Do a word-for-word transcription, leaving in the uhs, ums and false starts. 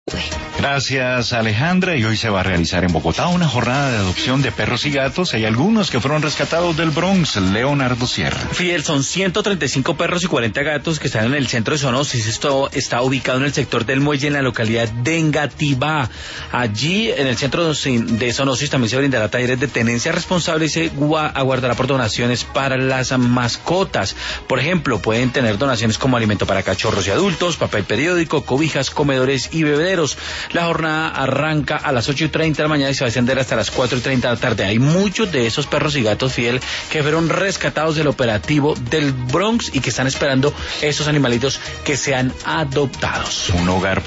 Gracias, Alejandra. Y hoy se va a realizar en Bogotá una jornada de adopción de perros y gatos. Hay algunos que fueron rescatados del Bronx. Leonardo Sierra. Fidel, son ciento treinta y cinco perros y cuarenta gatos que están en el centro de Sonosis. Esto está ubicado en el sector del Muelle, en la localidad de Engativá. Allí, en el centro de Sonosis, también se brindará talleres de tenencia responsable y se aguardará por donaciones para las mascotas. Por ejemplo, pueden tener donaciones como alimento para cachorros y adultos, papel periódico, cobijas, comedores y bebederos. La jornada arranca a las ocho y treinta de la mañana y se va a extender hasta las cuatro y treinta de la tarde. Hay muchos de esos perros y gatos, Fidel, que fueron rescatados del operativo del Bronx y que están esperando esos animalitos que sean adoptados. Un hogar